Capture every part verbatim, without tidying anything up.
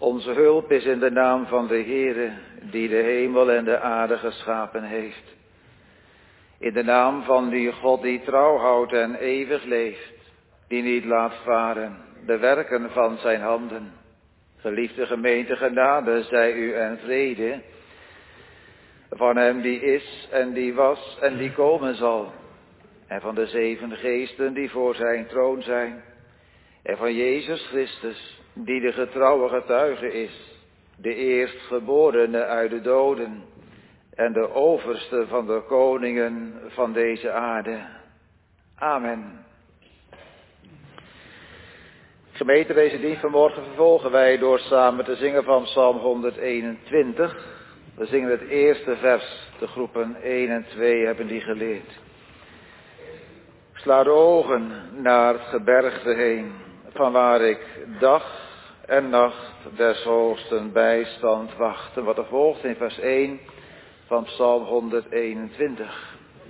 Onze hulp is in de naam van de Heere, die de hemel en de aarde geschapen heeft. In de naam van die God die trouw houdt en eeuwig leeft, die niet laat varen de werken van zijn handen. Geliefde gemeente, genade zij u en vrede, van hem die is en die was en die komen zal, en van de zeven geesten die voor zijn troon zijn, en van Jezus Christus, die de getrouwe getuige is, de eerstgeborene uit de doden, en de overste van de koningen van deze aarde. Amen. Gemeente, deze dienst vanmorgen vervolgen wij door samen te zingen van Psalm honderdeenentwintig. We zingen het eerste vers, de groepen één en twee hebben die geleerd. Sla de ogen naar het gebergte heen, vanwaar ik dag en nacht des hoogsten bijstand wacht. En wat er volgt in vers één van Psalm honderdeenentwintig.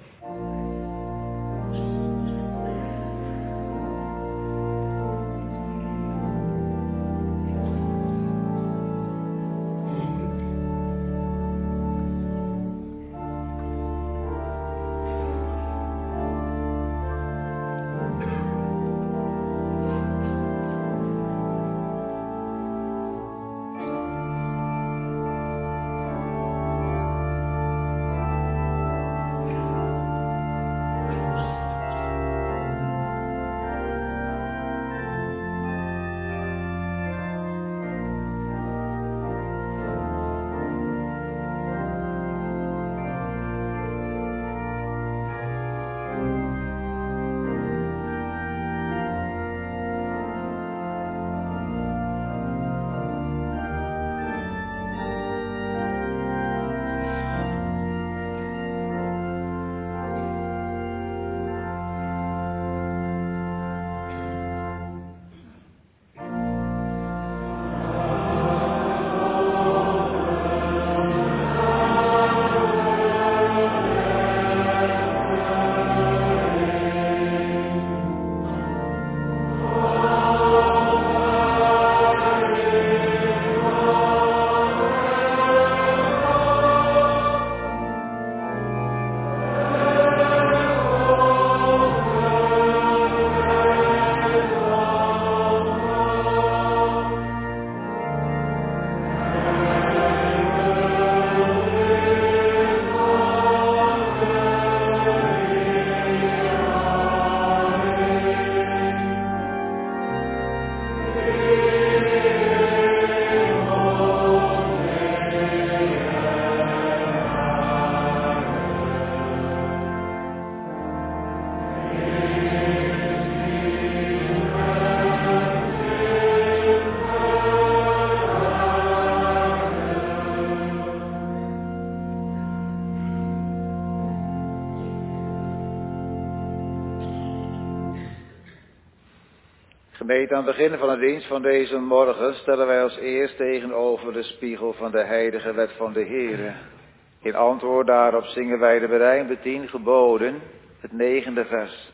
Gemeente, aan het begin van de dienst van deze morgen stellen wij als eerst tegenover de spiegel van de heilige wet van de Heere. In antwoord daarop zingen wij de berijmde tien geboden, het negende vers.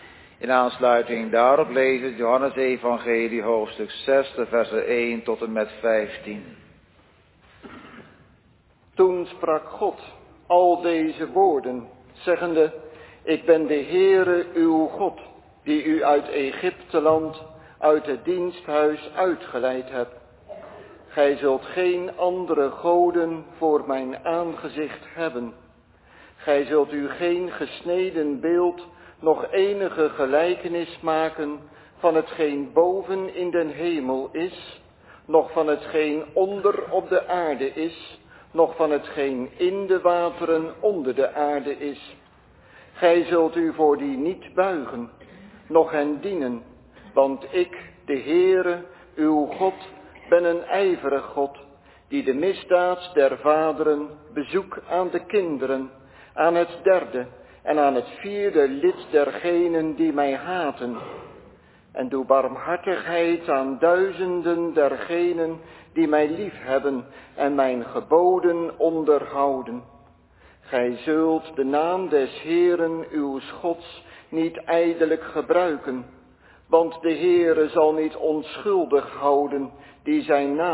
In aansluiting daarop lezen het Johannes Evangelie hoofdstuk zes, de versen één tot en met vijftien. Toen sprak God al deze woorden, zeggende: Ik ben de Heere uw God, die u uit Egypteland, uit het diensthuis uitgeleid heb. Gij zult geen andere goden voor mijn aangezicht hebben. Gij zult u geen gesneden beeld, nog enige gelijkenis maken van hetgeen boven in den hemel is, noch van hetgeen onder op de aarde is, noch van hetgeen in de wateren onder de aarde is. Gij zult u voor die niet buigen, noch hen dienen, want ik, de Heere, uw God, ben een ijverig God, die de misdaad der vaderen bezoek aan de kinderen, aan het derde en aan het vierde lid dergenen die mij haten. En doe barmhartigheid aan duizenden dergenen die mij lief hebben en mijn geboden onderhouden. Gij zult de naam des Heeren uw Gods niet ijdelijk gebruiken, want de Heere zal niet onschuldig houden die zijn naam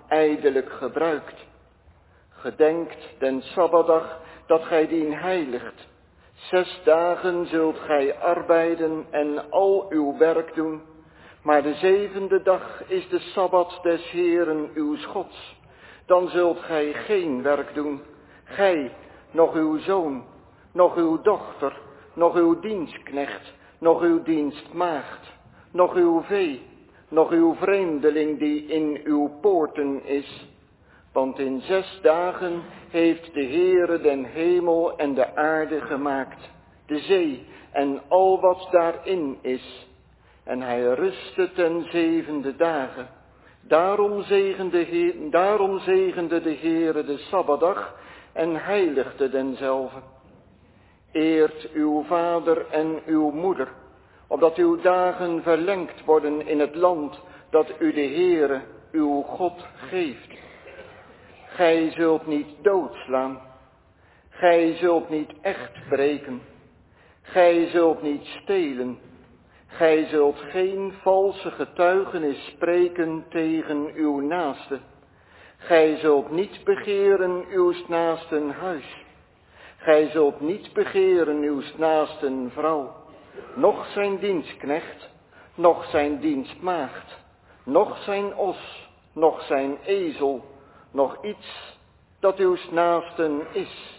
ijdelijk gebruikt. Gedenkt den Sabbatdag dat gij dien heiligt. Zes dagen zult gij arbeiden en al uw werk doen. Maar de zevende dag is de Sabbat des Heeren uws Gods. Dan zult gij geen werk doen, gij, nog uw zoon, nog uw dochter, nog uw dienstknecht, nog uw dienstmaagd, nog uw vee, nog uw vreemdeling die in uw poorten is. Want in zes dagen heeft de Heere den hemel en de aarde gemaakt, de zee en al wat daarin is. En hij rustte ten zevende dagen. Daarom zegende, Heer, daarom zegende de Heere de Sabbatdag en heiligde denzelve. Eert uw vader en uw moeder, opdat uw dagen verlengd worden in het land dat u de Heere, uw God, geeft. Gij zult niet doodslaan. Gij zult niet echt breken. Gij zult niet stelen. Gij zult geen valse getuigenis spreken tegen uw naaste. Gij zult niet begeren uws naasten huis. Gij zult niet begeren uws naasten vrouw, noch zijn dienstknecht, noch zijn dienstmaagd, noch zijn os, noch zijn ezel, nog iets dat uws naasten is.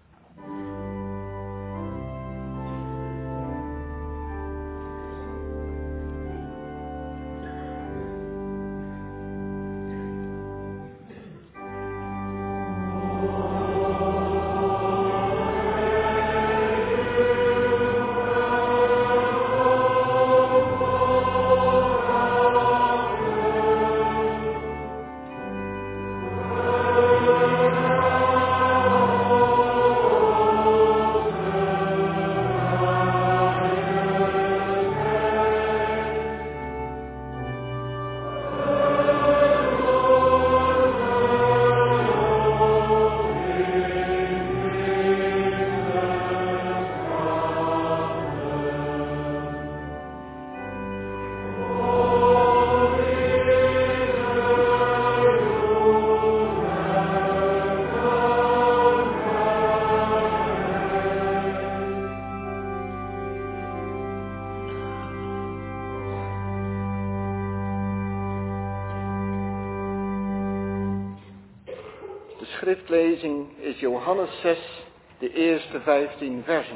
De schriftlezing is Johannes zes, de eerste vijftien versen.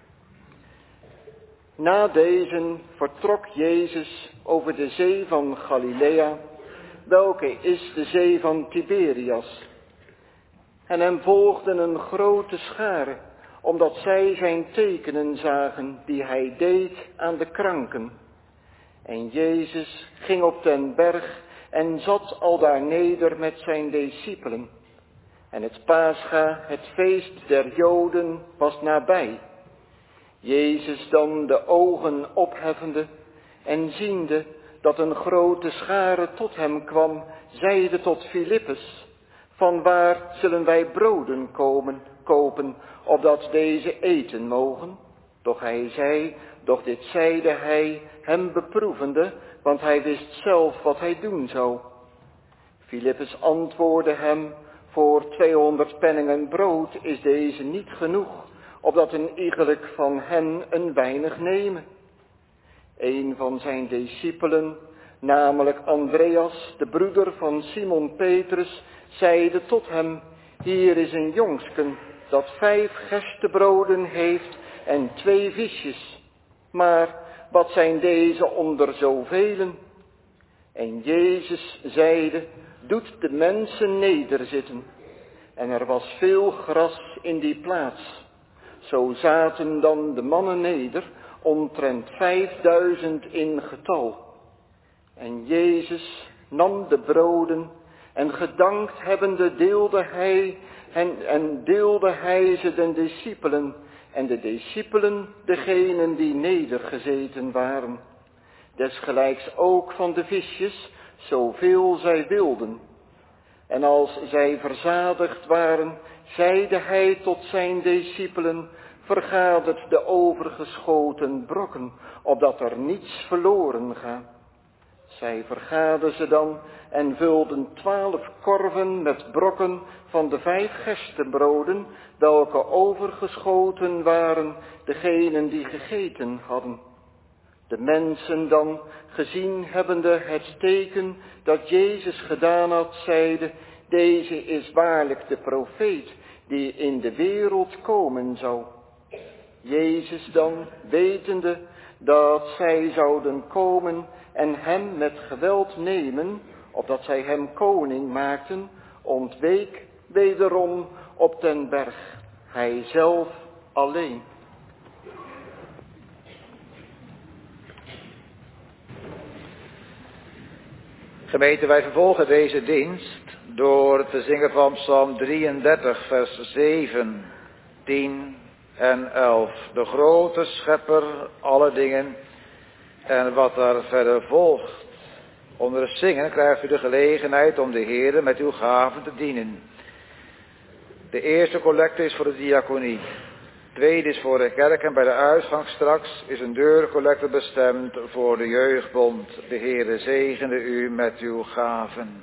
Na deze vertrok Jezus over de zee van Galilea, welke is de zee van Tiberias. En hem volgden een grote schare, omdat zij zijn tekenen zagen die hij deed aan de kranken. En Jezus ging op den berg en zat aldaar neder met zijn discipelen. En het Pascha, het feest der Joden, was nabij. Jezus dan de ogen opheffende en ziende dat een grote schare tot hem kwam, zeide tot Filippus: vanwaar zullen wij broden komen, kopen, opdat deze eten mogen? Doch hij zei, doch dit zeide hij hem beproevende, want hij wist zelf wat hij doen zou. Filippus antwoordde hem: voor tweehonderd penningen brood is deze niet genoeg, opdat een iegelijk van hen een weinig nemen. Een van zijn discipelen, namelijk Andreas, de broeder van Simon Petrus, zeide tot hem: hier is een jongsken dat vijf gerstebroden heeft en twee visjes. Maar wat zijn deze onder zovelen? En Jezus zeide: doet de mensen nederzitten. En er was veel gras in die plaats. Zo zaten dan de mannen neder, omtrent vijfduizend in getal. En Jezus nam de broden en gedankt hebbende deelde hij, en, en deelde hij ze den discipelen, en de discipelen degenen die nedergezeten waren. Desgelijks ook van de visjes, zoveel zij wilden. En als zij verzadigd waren, zeide hij tot zijn discipelen: vergadert de overgeschoten brokken, opdat er niets verloren gaat. Zij vergaden ze dan en vulden twaalf korven met brokken van de vijf gerstebroden, welke overgeschoten waren degenen die gegeten hadden. De mensen dan, gezien hebbende het teken dat Jezus gedaan had, zeiden: deze is waarlijk de profeet die in de wereld komen zou. Jezus dan, wetende dat zij zouden komen en hem met geweld nemen, opdat zij hem koning maakten, ontweek wederom op den berg, hij zelf alleen. Gemeente, wij vervolgen deze dienst door te zingen van Psalm drieëndertig, vers zeven, tien en elf. De grote schepper alle dingen en wat daar verder volgt. Onder het zingen krijgt u de gelegenheid om de Heere met uw gaven te dienen. De eerste collecte is voor de diaconie. De tweede is voor de kerk en bij de uitgang straks is een deurcollecte bestemd voor de jeugdbond. De Heere zegene u met uw gaven.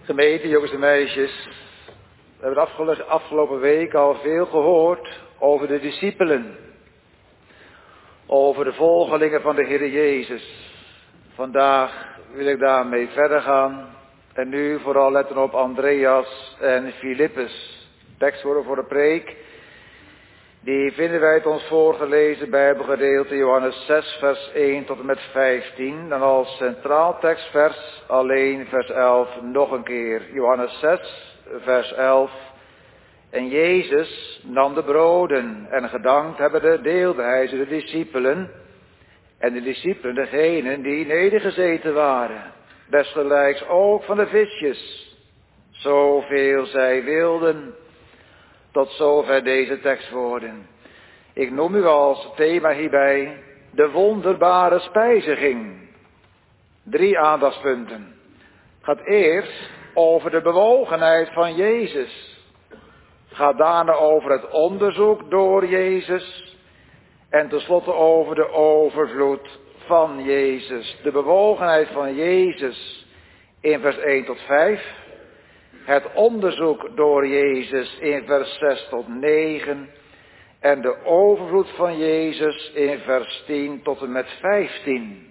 Gemeente, jongens en meisjes, we hebben de afgelopen week al veel gehoord over de discipelen. Over de volgelingen van de Heer Jezus. Vandaag wil ik daarmee verder gaan. En nu vooral letten op Andreas en Filippus. Tekstwoorden voor de preek. Die vinden wij uit ons voorgelezen Bijbelgedeelte Johannes zes vers één tot en met vijftien. En als centraal tekstvers alleen vers elf nog een keer. Johannes zes vers elf. En Jezus nam de broden en gedankt hebbende deelde hij ze de discipelen. En de discipelen degenen die nedergezeten waren. Desgelijks ook van de visjes. Zoveel zij wilden. Tot zover deze tekstwoorden. Ik noem u als thema hierbij de wonderbare spijziging. Drie aandachtspunten. Het gaat eerst over de bewogenheid van Jezus. Het gaat daarna over het onderzoek door Jezus. En tenslotte over de overvloed van Jezus. De bewogenheid van Jezus in vers één tot vijf. Het onderzoek door Jezus in vers zes tot negen. En de overvloed van Jezus in vers tien tot en met vijftien.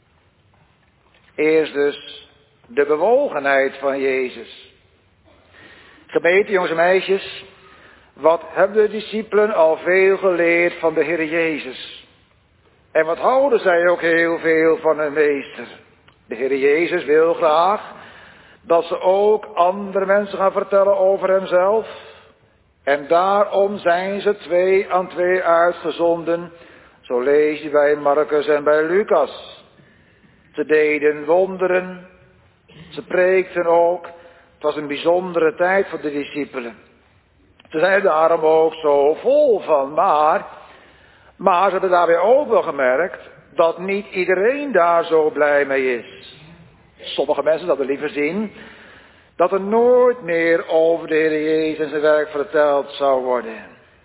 Eerst dus de bewogenheid van Jezus. Gemeente, jongens en meisjes. Wat hebben de discipelen al veel geleerd van de Heer Jezus. En wat houden zij ook heel veel van hun meester. De Heer Jezus wil graag dat ze ook andere mensen gaan vertellen over hemzelf. En daarom zijn ze twee aan twee uitgezonden. Zo lees je bij Marcus en bij Lucas. Ze deden wonderen. Ze preekten ook. Het was een bijzondere tijd voor de discipelen. Ze zijn daarom ook zo vol van. Maar, maar ze hebben daarbij ook wel gemerkt dat niet iedereen daar zo blij mee is. Sommige mensen zouden liever zien dat er nooit meer over de Heer Jezus en zijn werk verteld zou worden.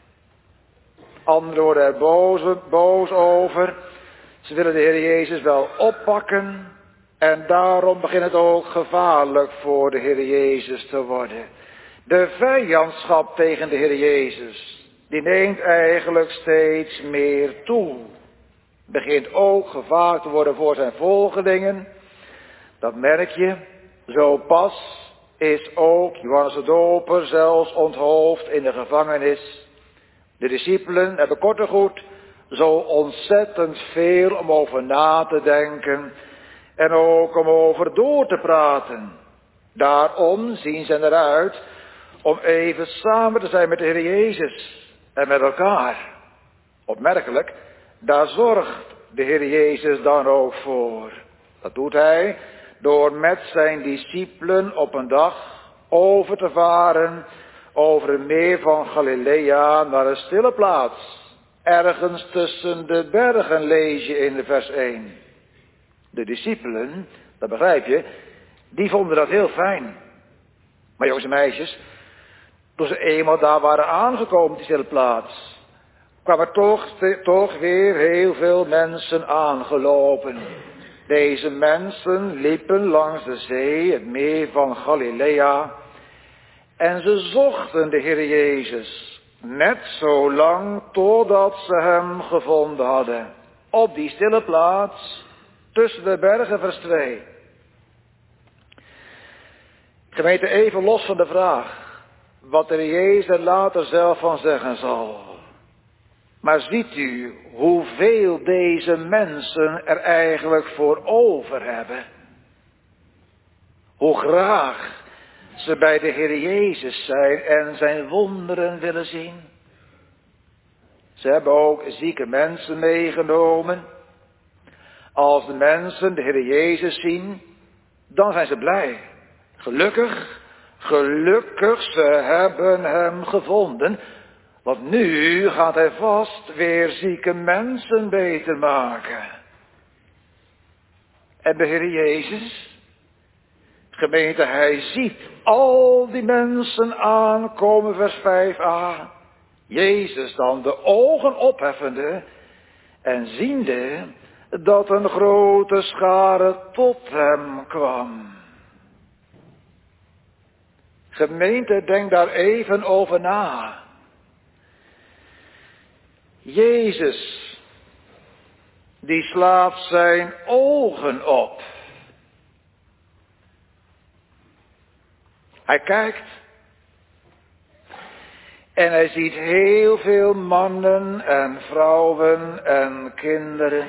Anderen worden er boos, boos over. Ze willen de Heer Jezus wel oppakken. En daarom begint het ook gevaarlijk voor de Heer Jezus te worden. De vijandschap tegen de Heer Jezus, die neemt eigenlijk steeds meer toe. Begint ook gevaar te worden voor zijn volgelingen. Dat merk je. Zo pas is ook Johannes de Doper zelfs onthoofd in de gevangenis. De discipelen hebben kort en goed zo ontzettend veel om over na te denken. En ook om over door te praten. Daarom zien ze eruit om even samen te zijn met de Heer Jezus en met elkaar. Opmerkelijk, daar zorgt de Heer Jezus dan ook voor. Dat doet hij door met zijn discipelen op een dag over te varen over het meer van Galilea naar een stille plaats. Ergens tussen de bergen lees je in vers één. De discipelen, dat begrijp je, die vonden dat heel fijn. Maar jongens en meisjes, toen ze eenmaal daar waren aangekomen op die stille plaats, kwamen toch, toch weer heel veel mensen aangelopen. Deze mensen liepen langs de zee, het meer van Galilea, en ze zochten de Heer Jezus, net zo lang totdat ze hem gevonden hadden, op die stille plaats, tussen de bergen vers twee. Gemeente, even los van de vraag, wat de Heer Jezus er later zelf van zeggen zal. Maar ziet u hoeveel deze mensen er eigenlijk voor over hebben? Hoe graag ze bij de Heer Jezus zijn en zijn wonderen willen zien. Ze hebben ook zieke mensen meegenomen. Als de mensen de Heer Jezus zien, dan zijn ze blij. Gelukkig, gelukkig, ze hebben hem gevonden. Want nu gaat hij vast weer zieke mensen beter maken. En de Heer Jezus, gemeente, hij ziet al die mensen aankomen, vers vijf a. Jezus dan de ogen opheffende en ziende dat een grote schare tot hem kwam. Gemeente, denk daar even over na. Jezus, die slaat zijn ogen op. Hij kijkt en hij ziet heel veel mannen en vrouwen en kinderen.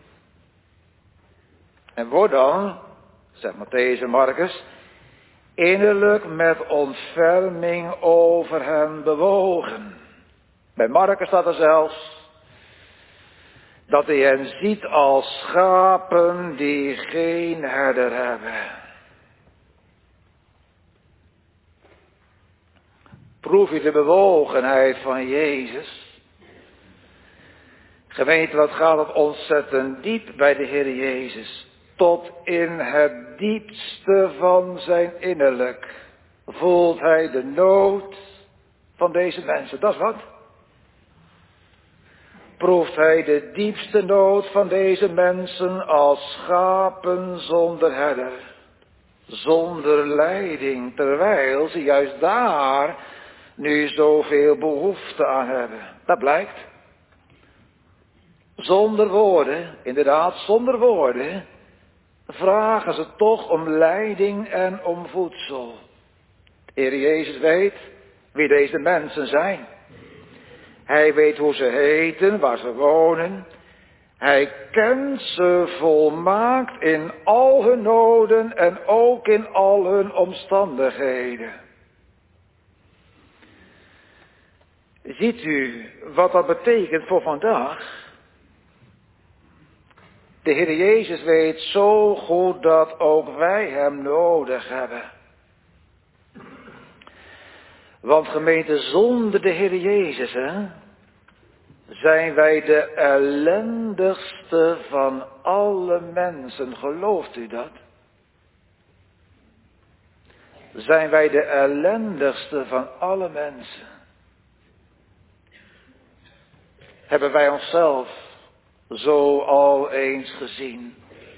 En wordt dan, zegt Mattheüs en Marcus, innerlijk met ontferming over hen bewogen. Bij Marcus staat er zelfs dat hij hen ziet als schapen die geen herder hebben. Proef je de bewogenheid van Jezus? Gemeente, wat gaat het ontzettend diep bij de Heer Jezus. Tot in het diepste van zijn innerlijk voelt hij de nood van deze mensen. Dat is wat. Proeft hij de diepste nood van deze mensen als schapen zonder herder. Zonder leiding, terwijl ze juist daar nu zoveel behoefte aan hebben. Dat blijkt. Zonder woorden, inderdaad zonder woorden, vragen ze toch om leiding en om voedsel. De Heer Jezus weet wie deze mensen zijn. Hij weet hoe ze heten, waar ze wonen. Hij kent ze volmaakt in al hun noden en ook in al hun omstandigheden. Ziet u wat dat betekent voor vandaag? De Heer Jezus weet zo goed dat ook wij hem nodig hebben. Want gemeente, zonder de Heer Jezus, hè, zijn wij de ellendigste van alle mensen. Gelooft u dat? Zijn wij de ellendigste van alle mensen? Hebben wij onszelf zo al eens gezien?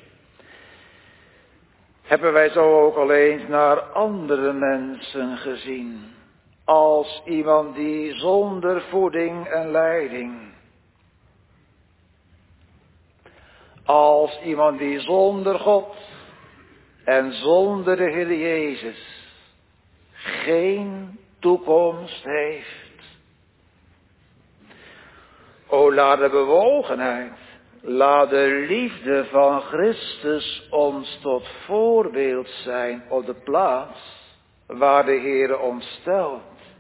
Hebben wij zo ook al eens naar andere mensen gezien? Als iemand die zonder voeding en leiding. Als iemand die zonder God en zonder de Heer Jezus geen toekomst heeft. O, laat de bewogenheid, laat de liefde van Christus ons tot voorbeeld zijn op de plaats waar de Heer ons stelt.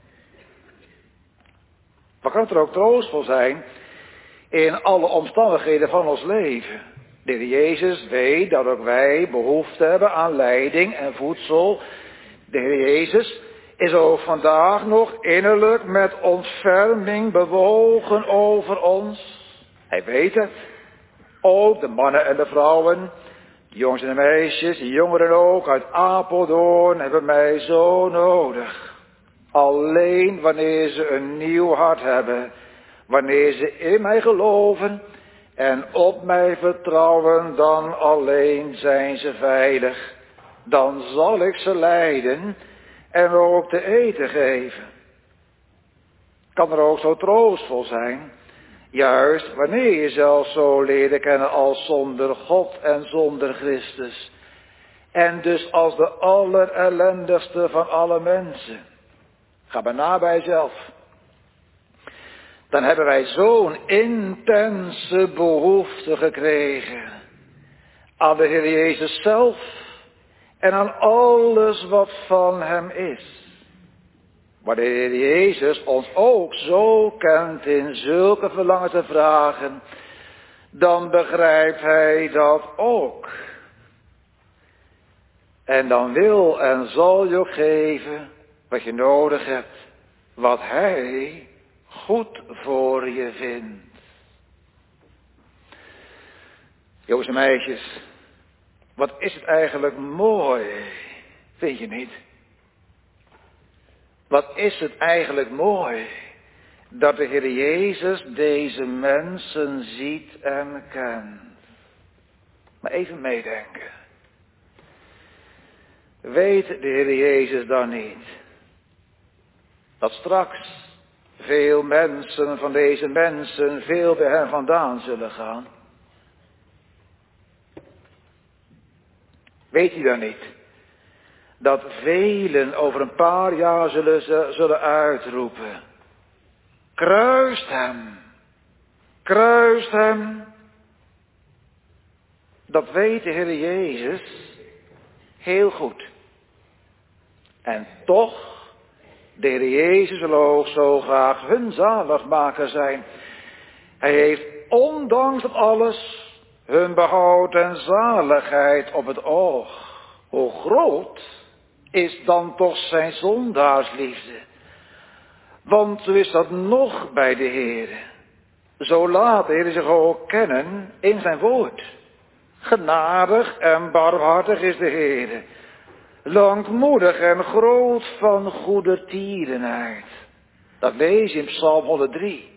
Maar kan het er ook troostvol zijn in alle omstandigheden van ons leven? De Heer Jezus weet dat ook wij behoefte hebben aan leiding en voedsel. De Heer Jezus is ook vandaag nog innerlijk met ontferming bewogen over ons. Hij weet het. Ook de mannen en de vrouwen, de jongens en de meisjes, de jongeren ook uit Apeldoorn hebben mij zo nodig. Alleen wanneer ze een nieuw hart hebben, wanneer ze in mij geloven en op mij vertrouwen, dan alleen zijn ze veilig. Dan zal ik ze leiden en ook te eten geven. Kan er ook zo troostvol zijn, juist wanneer je zelf zo leert kennen als zonder God en zonder Christus. En dus als de allerellendigste van alle mensen. Ga maar na bij jezelf. Dan hebben wij zo'n intense behoefte gekregen aan de Heer Jezus zelf en aan alles wat van hem is. Maar de Heer Jezus ons ook zo kent in zulke verlangen te vragen, dan begrijpt hij dat ook. En dan wil en zal je ook geven wat je nodig hebt, wat hij goed voor je vindt. Jongens en meisjes, wat is het eigenlijk mooi, vind je niet? Wat is het eigenlijk mooi dat de Heer Jezus deze mensen ziet en kent. Maar even meedenken. Weet de Heer Jezus dan niet dat straks veel mensen van deze mensen veel bij hem vandaan zullen gaan? Weet u dan niet dat velen over een paar jaar zullen, zullen uitroepen: kruist hem, kruist hem. Dat weet de Heer Jezus heel goed. En toch, de Heer Jezus wil ook zo graag hun zaligmaker zijn. Hij heeft ondanks dat alles hun behoud en zaligheid op het oog. Hoe groot is dan toch zijn zondaarsliefde? Want zo is dat nog bij de Heer. Zo laat de Heer zich ook kennen in zijn woord. Genadig en barmhartig is de Heer. Langmoedig en groot van goedertierenheid. Dat lees je in Psalm honderddrie.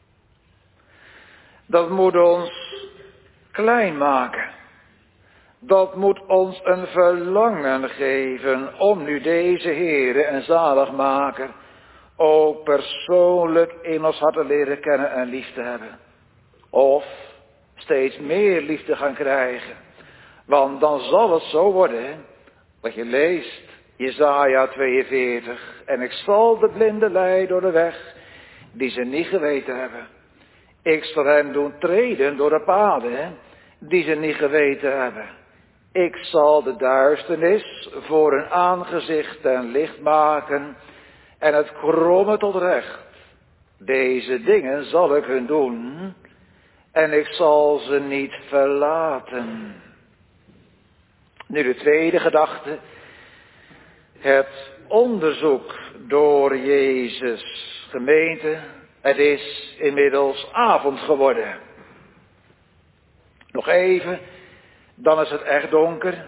Dat moet ons klein maken. Dat moet ons een verlangen geven om nu deze Heere en zaligmaker ook persoonlijk in ons hart te leren kennen en lief te hebben. Of steeds meer lief te gaan krijgen. Want dan zal het zo worden, wat je leest, Jesaja tweeënveertig. En ik zal de blinden leiden door de weg die ze niet geweten hebben. Ik zal hen doen treden door de paden die ze niet geweten hebben. Ik zal de duisternis voor hun aangezicht en licht maken en het kromme tot recht. Deze dingen zal ik hun doen en ik zal ze niet verlaten. Nu de tweede gedachte. Het onderzoek door Jezus. Gemeente, het is inmiddels avond geworden. Nog even, dan is het echt donker.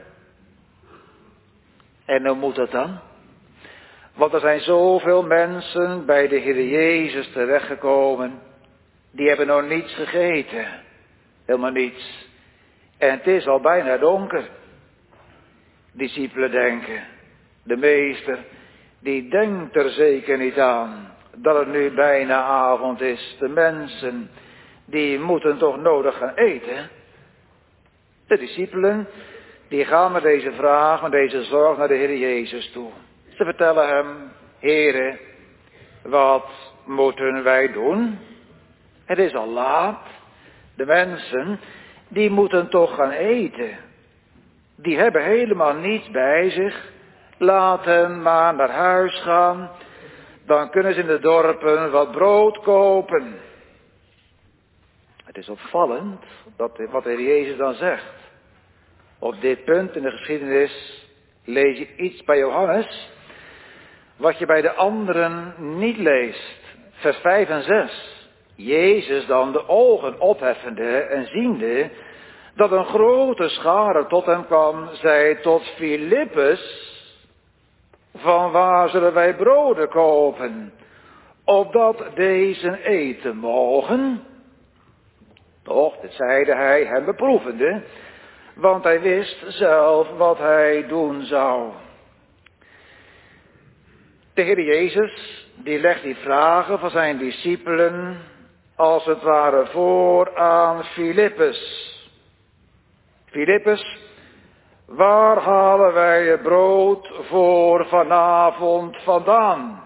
En hoe moet dat dan? Want er zijn zoveel mensen bij de Heer Jezus terechtgekomen. Die hebben nog niets gegeten. Helemaal niets. En het is al bijna donker. Discipelen denken. De meester, die denkt er zeker niet aan dat het nu bijna avond is. De mensen, die moeten toch nodig gaan eten. De discipelen, die gaan met deze vraag, met deze zorg naar de Heer Jezus toe. Ze vertellen hem: Heere, wat moeten wij doen? Het is al laat. De mensen, die moeten toch gaan eten. Die hebben helemaal niets bij zich. Laat hen maar naar huis gaan. Dan kunnen ze in de dorpen wat brood kopen. Het is opvallend dat wat de Heer Jezus dan zegt. Op dit punt in de geschiedenis lees je iets bij Johannes wat je bij de anderen niet leest. Vers vijf en zes. Jezus dan de ogen opheffende en ziende dat een grote schare tot hem kwam, zei tot Filippus: van waar zullen wij broden kopen, opdat deze eten mogen? Toch, dit zeide hij hem beproevende, want hij wist zelf wat hij doen zou. De Heer Jezus, die legt die vragen van zijn discipelen als het ware voor aan Filippus. Filippus, waar halen wij het brood voor vanavond vandaan?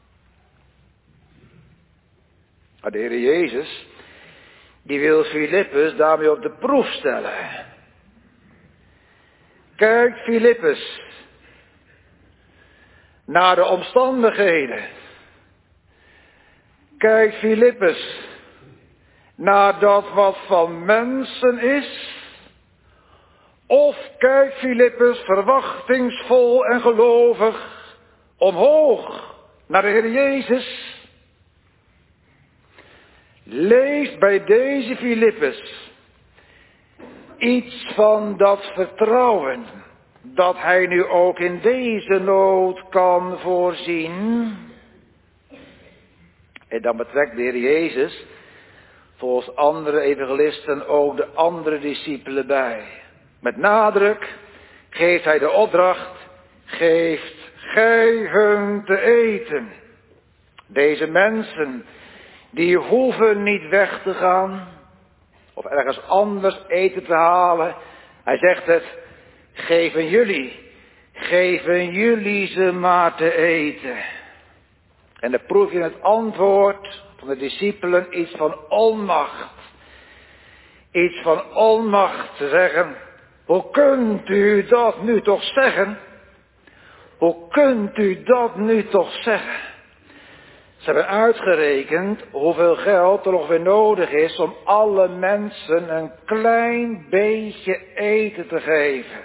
Maar de Heer Jezus, die wil Filippus daarmee op de proef stellen. Kijk, Filippus, naar de omstandigheden. Kijk, Filippus, naar dat wat van mensen is. Of kijk, Filippus, verwachtingsvol en gelovig omhoog naar de Heer Jezus. Lees bij deze Filippus iets van dat vertrouwen dat hij nu ook in deze nood kan voorzien. En dan betrekt de Heer Jezus volgens andere evangelisten ook de andere discipelen bij. Met nadruk geeft hij de opdracht: geeft gij hun te eten. Deze mensen, die hoeven niet weg te gaan of ergens anders eten te halen. Hij zegt het, geven jullie, geven jullie ze maar te eten. En dan proef je het antwoord van de discipelen iets van onmacht. Iets van onmacht te zeggen. Hoe kunt u dat nu toch zeggen? Hoe kunt u dat nu toch zeggen? Ze hebben uitgerekend hoeveel geld er nog weer nodig is om alle mensen een klein beetje eten te geven.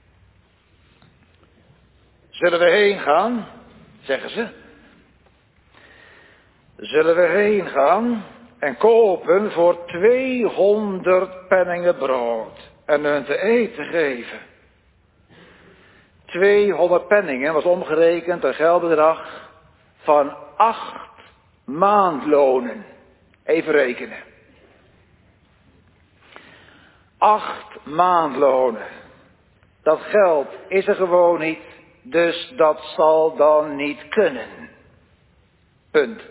Zullen we heen gaan? Zeggen ze. Zullen we heen gaan en kopen voor tweehonderd penningen brood en hun te eten geven? tweehonderd penningen was omgerekend een geldbedrag van acht maandlonen. Even rekenen. Acht maandlonen. Dat geld is er gewoon niet, dus dat zal dan niet kunnen. Punt.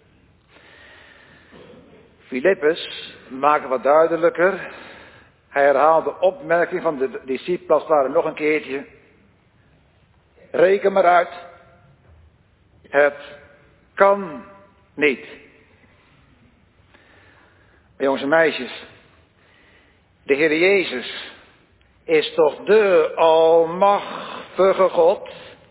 Filippus maakt wat duidelijker. Hij herhaalt de opmerking van de discipelen als het ware nog een keertje. Reken maar uit. Het kan niet. Jongens en meisjes. De Heer Jezus is toch de almachtige God.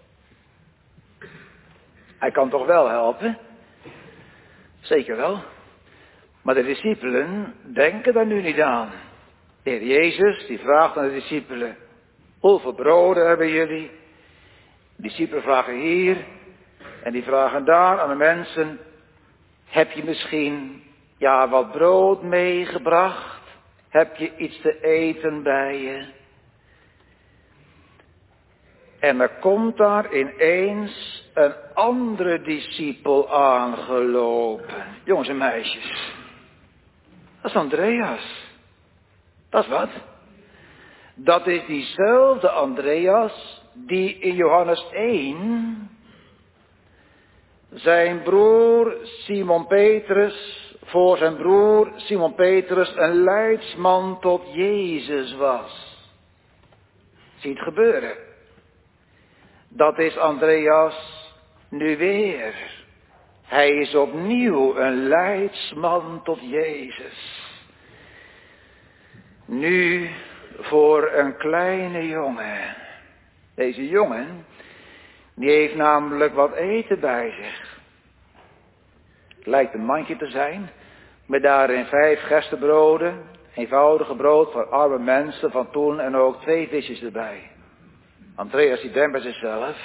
Hij kan toch wel helpen? Zeker wel. Maar de discipelen denken daar nu niet aan. De Heer Jezus die vraagt aan de discipelen. Hoeveel broden hebben jullie? De discipelen vragen hier. En die vragen daar aan de mensen. Heb je misschien ja wat brood meegebracht? Heb je iets te eten bij je? En er komt daar ineens een andere discipel aangelopen. Jongens en meisjes. Dat is Andreas. Dat is wat? Dat is diezelfde Andreas die in Johannes één zijn broer Simon Petrus, voor zijn broer Simon Petrus een leidsman tot Jezus was. Zie het gebeuren. Dat is Andreas nu weer. Hij is opnieuw een leidsman tot Jezus. Nu voor een kleine jongen. Deze jongen, die heeft namelijk wat eten bij zich. Het lijkt een mandje te zijn, met daarin vijf gerstebroden, eenvoudige brood voor arme mensen van toen en ook twee visjes erbij. Andreas die denkt bij zichzelf,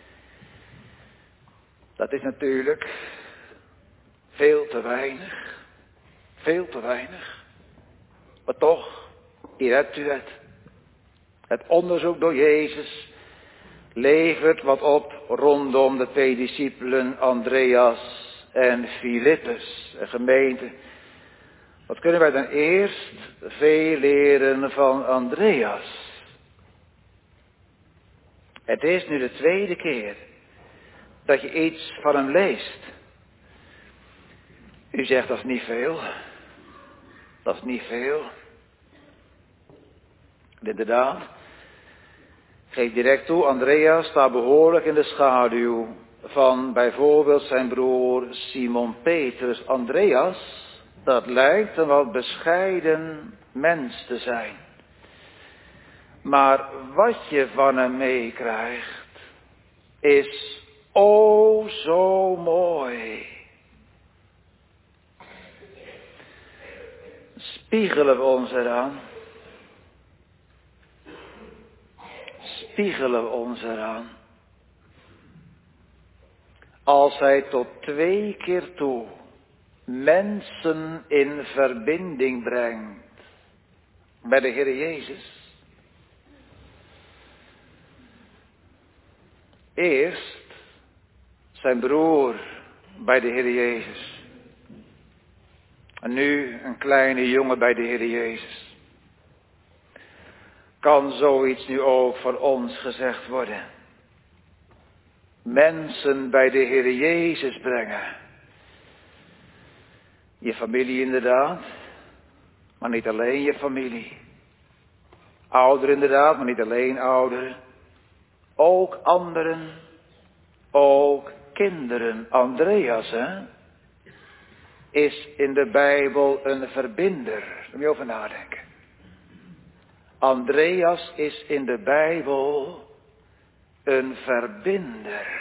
dat is natuurlijk veel te weinig, veel te weinig. Maar toch, hier hebt u het. Het onderzoek door Jezus levert wat op rondom de twee discipelen Andreas en Filippus. En gemeente, wat kunnen wij dan eerst veel leren van Andreas? Het is nu de tweede keer dat je iets van hem leest. U zegt dat is niet veel. Dat is niet veel. Inderdaad. Geef direct toe, Andreas staat behoorlijk in de schaduw van bijvoorbeeld zijn broer Simon Petrus. Andreas, dat lijkt een wat bescheiden mens te zijn. Maar wat je van hem meekrijgt, is o zo mooi. Spiegelen we ons eraan? Spiegelen we ons eraan? Als hij tot twee keer toe mensen in verbinding brengt met de Heer Jezus. Eerst zijn broer bij de Heer Jezus. En nu een kleine jongen bij de Heer Jezus. Kan zoiets nu ook van ons gezegd worden? Mensen bij de Heer Jezus brengen. Je familie inderdaad, maar niet alleen je familie. Ouderen inderdaad, maar niet alleen ouderen. Ook anderen, ook kinderen. Andreas, hè, is in de Bijbel een verbinder. Daar moet je over nadenken. Andreas is in de Bijbel een verbinder.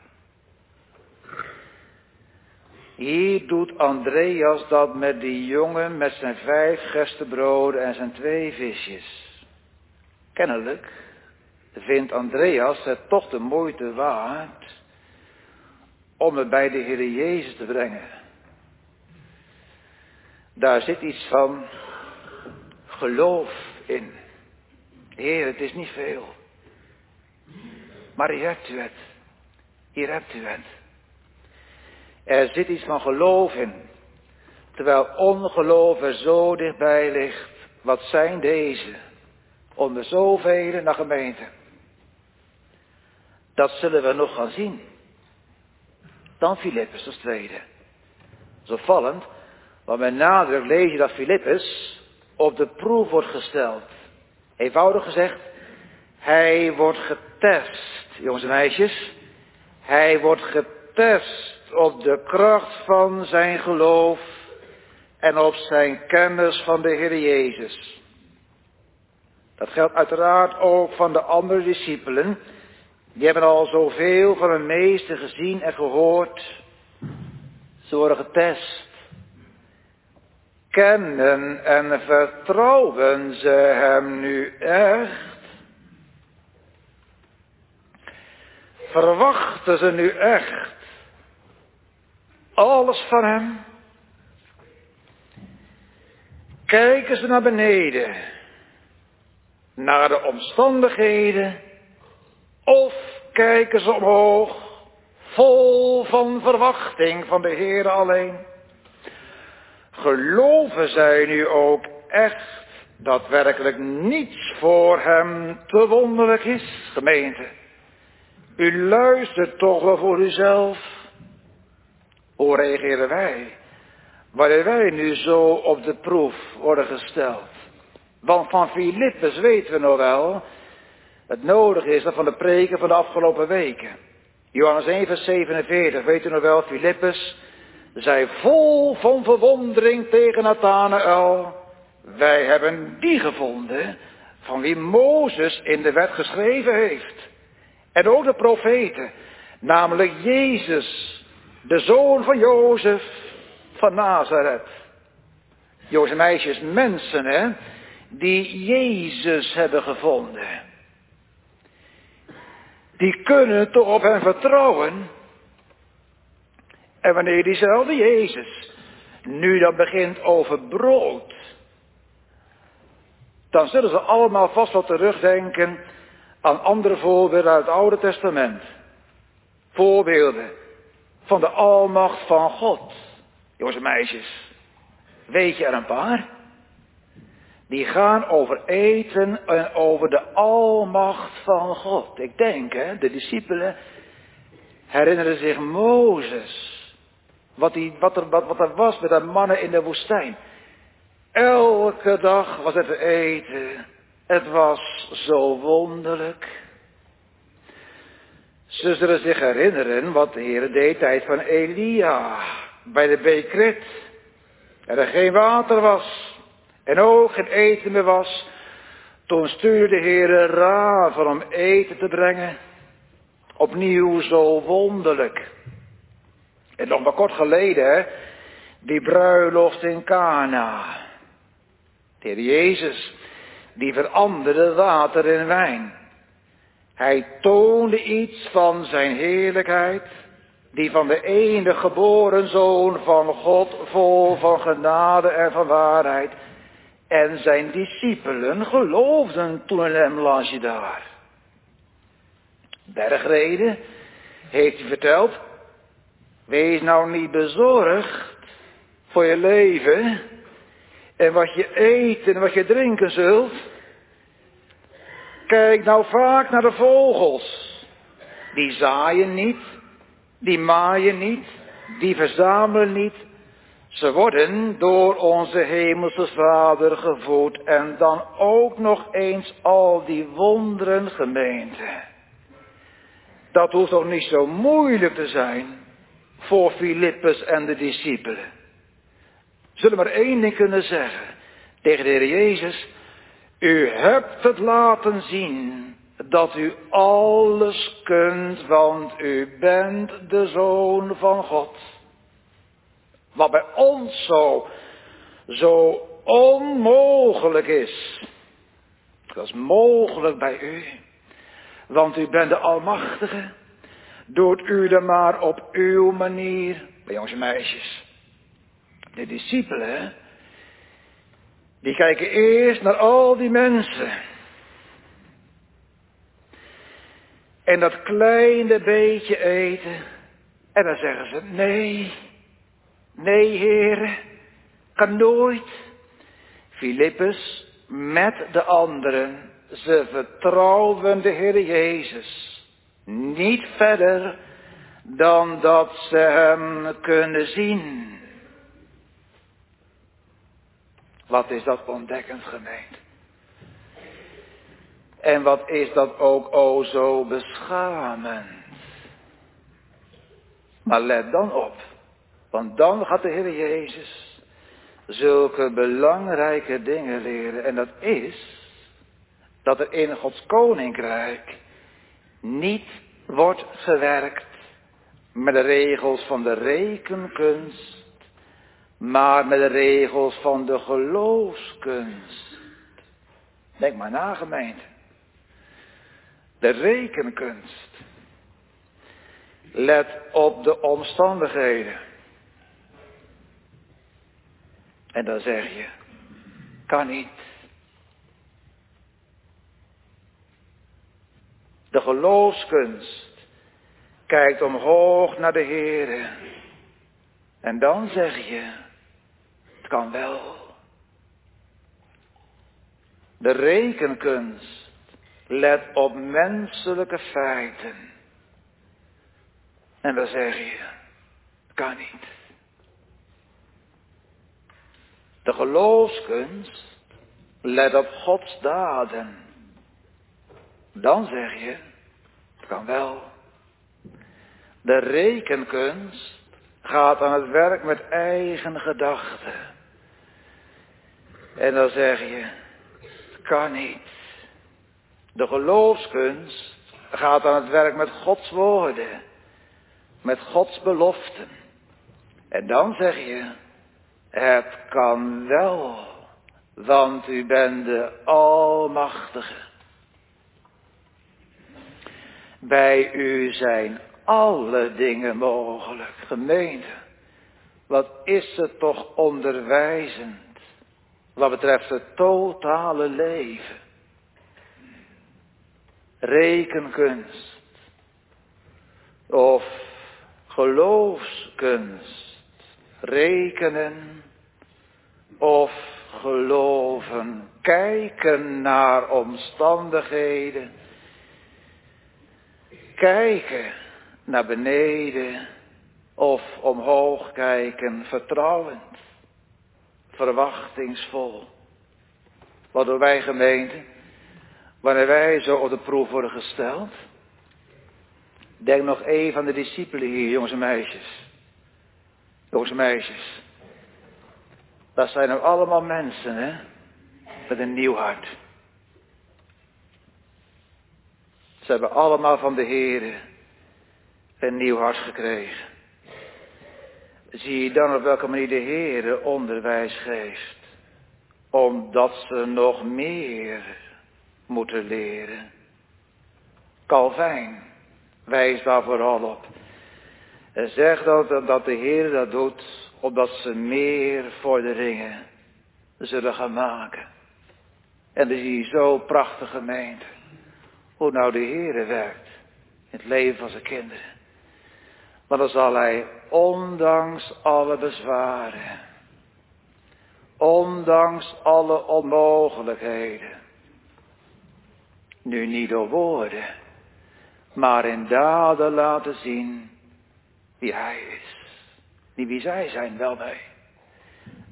Hier doet Andreas dat met die jongen met zijn vijf gerstebroden en zijn twee visjes. Kennelijk vindt Andreas het toch de moeite waard om het bij de Heer Jezus te brengen. Daar zit iets van geloof in. Heer, het is niet veel. Maar hier hebt u het. Hier hebt u het. Er zit iets van geloof in. Terwijl ongeloof er zo dichtbij ligt. Wat zijn deze? Onder zoveel naar gemeente. Dat zullen we nog gaan zien. Dan Filippus als tweede. Zo opvallend. Want met nadruk lees je dat Filippus op de proef wordt gesteld. Eenvoudig gezegd. Hij wordt getest. Jongens en meisjes. Hij wordt getest op de kracht van zijn geloof. En op zijn kennis van de Heer Jezus. Dat geldt uiteraard ook van de andere discipelen. Die hebben al zoveel van hun meester gezien en gehoord. Ze worden getest. Kennen en vertrouwen ze hem nu echt? Verwachten ze nu echt alles van hem? Kijken ze naar beneden, naar de omstandigheden, of kijken ze omhoog, vol van verwachting van de Heer alleen? Geloven zij nu ook echt dat werkelijk niets voor hem te wonderlijk is, gemeente? U luistert toch wel voor uzelf. Hoe reageren wij, wanneer wij nu zo op de proef worden gesteld? Want van Filippus weten we nog wel, het nodig is dat van de preken van de afgelopen weken. Johannes één vers zevenenveertig, weet u nog wel, Filippus zei vol van verwondering tegen Nathanael: wij hebben die gevonden van wie Mozes in de wet geschreven heeft. En ook de profeten, namelijk Jezus, de zoon van Jozef van Nazareth. Jongens en meisjes, mensen hè, die Jezus hebben gevonden. Die kunnen toch op hem vertrouwen. En wanneer diezelfde Jezus nu dan begint over brood, dan zullen ze allemaal vast wel terugdenken aan andere voorbeelden uit het Oude Testament. Voorbeelden van de almacht van God. Jongens en meisjes, weet je er een paar? Die gaan over eten en over de almacht van God. Ik denk, hè, de discipelen herinneren zich Mozes. Wat, die, wat, er, wat, wat er was met de mannen in de woestijn. Elke dag was het eten. Het was zo wonderlijk. Ze zullen zich herinneren wat de Heer deed tijd van Elia. Bij de Bekrit. En er geen water was. En ook geen eten meer was. Toen stuurde de Heer raven om eten te brengen. Opnieuw zo wonderlijk. En nog maar kort geleden, hè, die bruiloft in Cana. De Heer Jezus, die veranderde water in wijn. Hij toonde iets van zijn heerlijkheid, die van de enige geboren Zoon van God, vol van genade en van waarheid. En zijn discipelen geloofden toen in hem, las je daar. Bergreden heeft hij verteld: wees nou niet bezorgd voor je leven en wat je eten en wat je drinken zult. Kijk nou vaak naar de vogels. Die zaaien niet, die maaien niet, die verzamelen niet. Ze worden door onze hemelse Vader gevoed en dan ook nog eens al die wonderen, gemeente. Dat hoeft toch niet zo moeilijk te zijn voor Filippus en de discipelen. Zullen maar één ding kunnen zeggen tegen de Heer Jezus. U hebt het laten zien dat u alles kunt, want u bent de Zoon van God. Wat bij ons zo, zo onmogelijk is, dat is mogelijk bij u. Want u bent de Almachtige. Doet u er maar op uw manier. Bij jongens en meisjes. De discipelen, die kijken eerst naar al die mensen. En dat kleine beetje eten. En dan zeggen ze, nee, nee heren, kan nooit. Filippus met de anderen, ze vertrouwen de Heer Jezus. Niet verder dan dat ze hem kunnen zien. Wat is dat ontdekkend, gemeente. En wat is dat ook o zo beschamend. Maar let dan op. Want dan gaat de Heer Jezus zulke belangrijke dingen leren. En dat is dat er in Gods koninkrijk niet wordt gewerkt met de regels van de rekenkunst, maar met de regels van de geloofskunst. Denk maar na, gemeente. De rekenkunst. Let op de omstandigheden. En dan zeg je, kan niet. De geloofskunst kijkt omhoog naar de Heere. En dan zeg je, het kan wel. De rekenkunst let op menselijke feiten. En dan zeg je, het kan niet. De geloofskunst let op Gods daden. Dan zeg je, het kan wel. De rekenkunst gaat aan het werk met eigen gedachten. En dan zeg je, het kan niet. De geloofskunst gaat aan het werk met Gods woorden. Met Gods beloften. En dan zeg je, het kan wel. Want u bent de Almachtige. Bij u zijn alle dingen mogelijk. Gemeente, wat is het toch onderwijzend. Wat betreft het totale leven. Rekenkunst. Of geloofskunst. Rekenen. Of geloven. Kijken naar omstandigheden. Kijken naar beneden of omhoog kijken, vertrouwend, verwachtingsvol. Wat doen wij, gemeente, wanneer wij zo op de proef worden gesteld? Denk nog even aan de discipelen hier, jongens en meisjes. Jongens en meisjes. Dat zijn ook allemaal mensen, hè, met een nieuw hart. Ze hebben allemaal van de Heere een nieuw hart gekregen. Zie je dan op welke manier de Heere onderwijs geeft. Omdat ze nog meer moeten leren. Calvijn wijst daar vooral op. En zegt dat, dat de Heere dat doet. Omdat ze meer vorderingen zullen gaan maken. En dan zie je zo prachtig, gemeente. Hoe nou de Heere werkt in het leven van zijn kinderen. Maar dan zal hij, ondanks alle bezwaren, ondanks alle onmogelijkheden, nu niet door woorden, maar in daden laten zien wie hij is. Niet wie zij zijn, wel wij.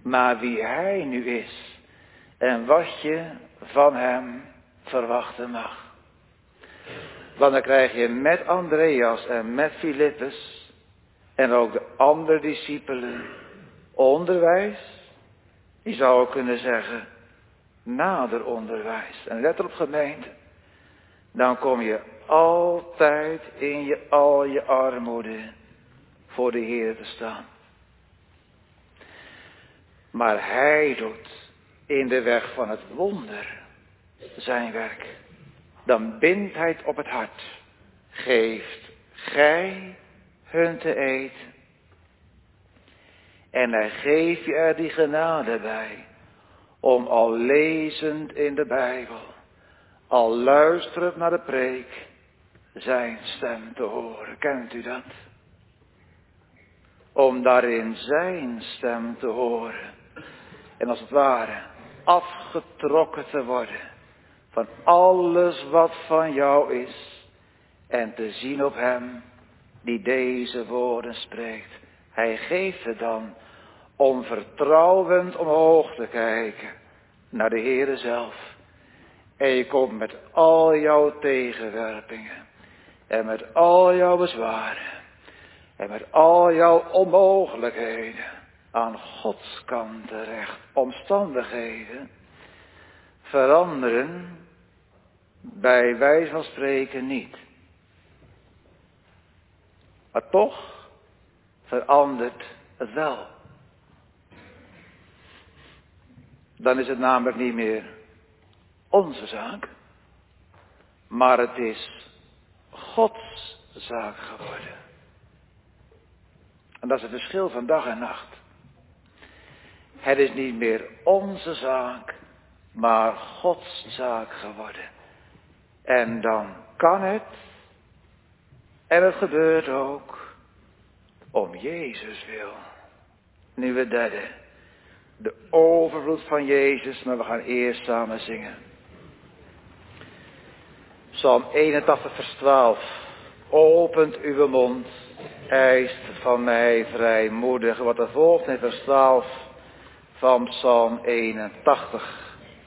maar wie hij nu is en wat je van hem verwachten mag. Want dan krijg je met Andreas en met Filippus en ook de andere discipelen onderwijs. Je zou ook kunnen zeggen nader onderwijs. En let op gemeente, dan kom je altijd in je al je armoede voor de Heer te staan. Maar hij doet in de weg van het wonder zijn werk. Dan bindt hij het op het hart. Geeft gij hun te eten. En hij geeft je er die genade bij. Om al lezend in de Bijbel, al luisterend naar de preek, zijn stem te horen. Kent u dat? Om daarin zijn stem te horen. En als het ware afgetrokken te worden van alles wat van jou is. En te zien op hem die deze woorden spreekt. Hij geeft het dan om vertrouwend omhoog te kijken naar de Heere zelf. En je komt met al jouw tegenwerpingen en met al jouw bezwaren en met al jouw onmogelijkheden aan Gods kant terecht. Omstandigheden veranderen bij wijze van spreken niet. Maar toch verandert het wel. Dan is het namelijk niet meer onze zaak, maar het is Gods zaak geworden. En dat is het verschil van dag en nacht. Het is niet meer onze zaak, maar Gods zaak geworden. En dan kan het, en het gebeurt ook, om Jezus wil. Nu het derde. De overvloed van Jezus, maar we gaan eerst samen zingen. Psalm eenentachtig vers twaalf. Opent uw mond, eist van mij vrijmoedig. Wat er volgt in vers twaalf van Psalm eenentachtig.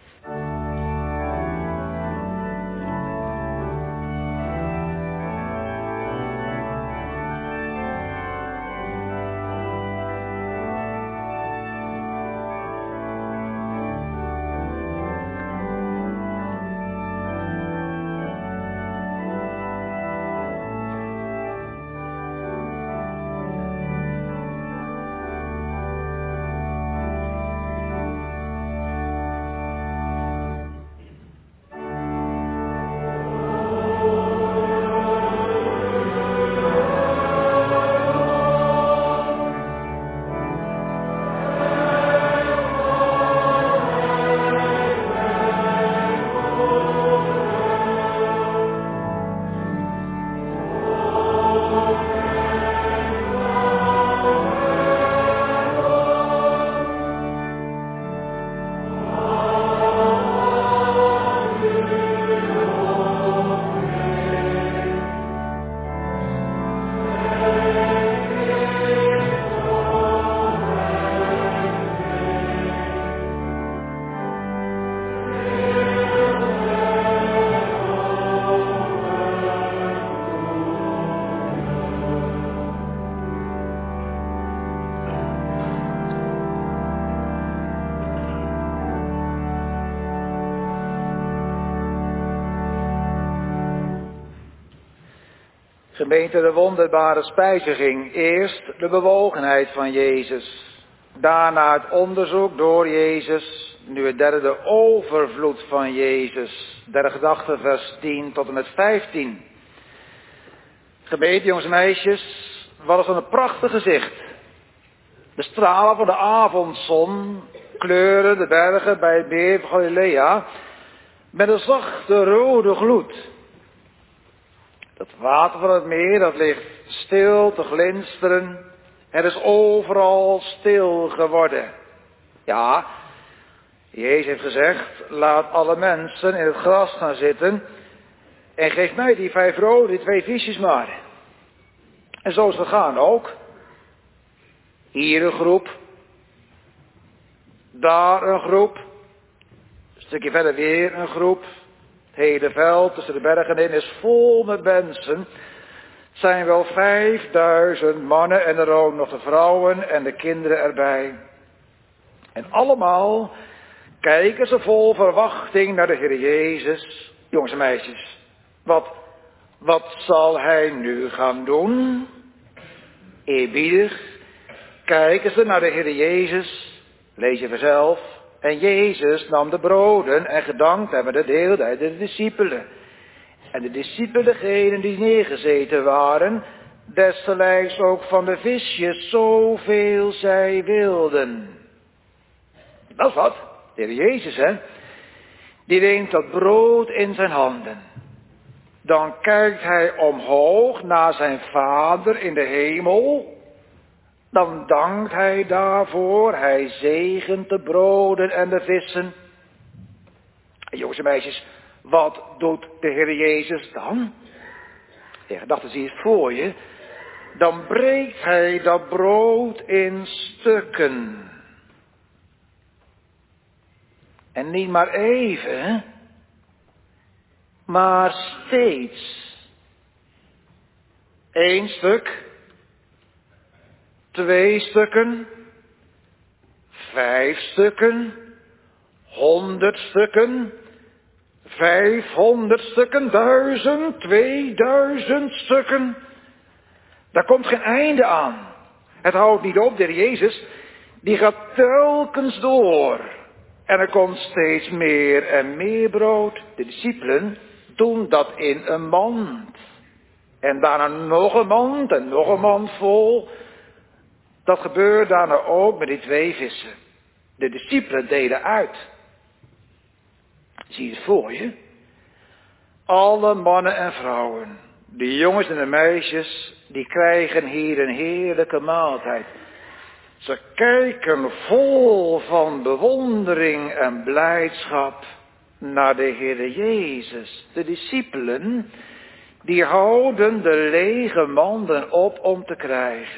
Gemeente, de wonderbare spijziging. Eerst de bewogenheid van Jezus. Daarna het onderzoek door Jezus. Nu het derde, de overvloed van Jezus. Derde gedachte, vers tien tot en met vijftien. Gemeente, jongens en meisjes, wat is dan een prachtig gezicht. De stralen van de avondzon kleuren de bergen bij het meer van Galilea met een zachte rode gloed. Dat water van het meer, dat ligt stil te glinsteren. Het is overal stil geworden. Ja, Jezus heeft gezegd, laat alle mensen in het gras gaan zitten. En geef mij die vijf rode, die twee visjes maar. En zo is het gegaan ook. Hier een groep. Daar een groep. Een stukje verder weer een groep. Het hele veld tussen de bergen in is vol met mensen. Het zijn wel vijfduizend mannen en er ook nog de vrouwen en de kinderen erbij. En allemaal kijken ze vol verwachting naar de Heer Jezus. Jongens en meisjes, wat, wat zal hij nu gaan doen? Eerbiedig kijken ze naar de Heer Jezus. Lees je vanzelf. En Jezus nam de broden en gedankt hebbende deelde hij de discipelen. En de discipelen, degenen die neergezeten waren, desgelijks ook van de visjes, zoveel zij wilden. Dat is wat, de Heer Jezus, hè. Die neemt dat brood in zijn handen. Dan kijkt hij omhoog naar zijn Vader in de hemel. Dan dankt hij daarvoor. Hij zegent de broden en de vissen. En jongens en meisjes, wat doet de Heer Jezus dan? Je gedachten zie je het voor je. Dan breekt hij dat brood in stukken. En niet maar even, maar steeds. Eén stuk, twee stukken, vijf stukken, honderd stukken, vijfhonderd stukken, duizend, tweeduizend stukken. Daar komt geen einde aan. Het houdt niet op, de Heer Jezus, die gaat telkens door. En er komt steeds meer en meer brood. De discipelen doen dat in een mand. En daarna nog een mand en nog een mand vol. Dat gebeurt daarna ook met die twee vissen. De discipelen delen uit. Zie je het voor je? Alle mannen en vrouwen, de jongens en de meisjes, die krijgen hier een heerlijke maaltijd. Ze kijken vol van bewondering en blijdschap naar de Heer Jezus. De discipelen, die houden de lege manden op om te krijgen.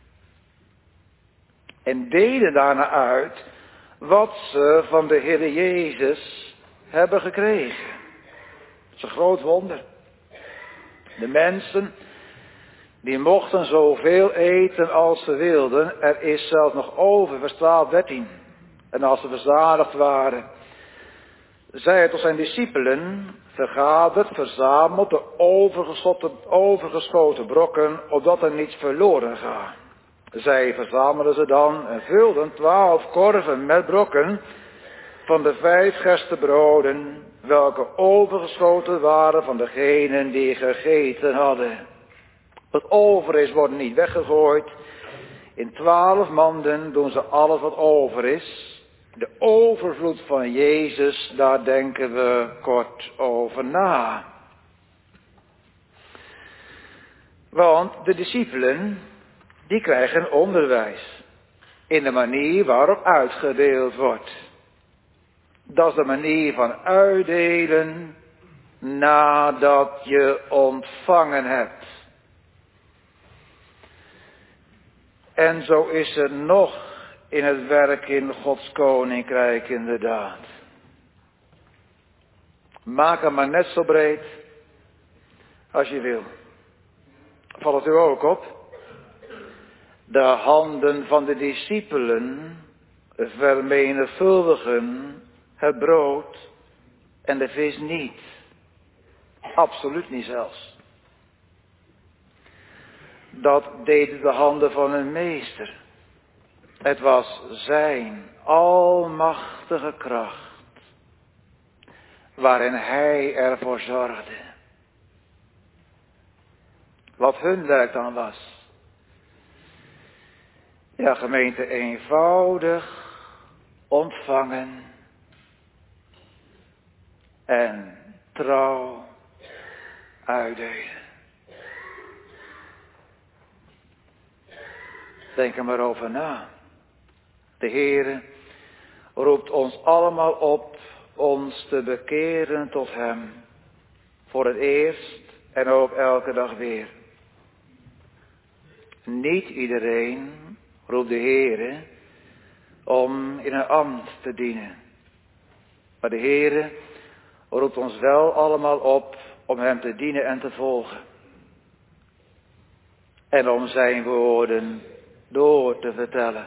En delen daarna uit wat ze van de Heer Jezus hebben gekregen. Het is een groot wonder. De mensen, die mochten zoveel eten als ze wilden. Er is zelfs nog over, vers twaalf, dertien. En als ze verzadigd waren, zei hij tot zijn discipelen, vergaderd, verzameld de overgeschoten, overgeschoten brokken, opdat er niets verloren gaat. Zij verzamelden ze dan en vulden twaalf korven met brokken van de vijf gerstebroden, welke overgeschoten waren van degenen die gegeten hadden. Wat over is, wordt niet weggegooid. In twaalf manden doen ze alles wat over is. De overvloed van Jezus, daar denken we kort over na. Want de discipelen, die krijgen onderwijs in de manier waarop uitgedeeld wordt. Dat is de manier van uitdelen nadat je ontvangen hebt. En zo is er nog in het werk in Gods koninkrijk inderdaad. Maak hem maar net zo breed als je wil. Valt het u ook op? De handen van de discipelen vermenigvuldigen het brood en de vis niet. Absoluut niet zelfs. Dat deden de handen van hun meester. Het was zijn almachtige kracht, waarin hij ervoor zorgde. Wat hun werk dan was. Ja, gemeente, eenvoudig ontvangen en trouw uitdelen. Denk er maar over na. De Heere roept ons allemaal op ons te bekeren tot Hem. Voor het eerst en ook elke dag weer. Niet iedereen, roept de Heere, om in een ambt te dienen. Maar de Heere roept ons wel allemaal op om hem te dienen en te volgen. En om zijn woorden door te vertellen.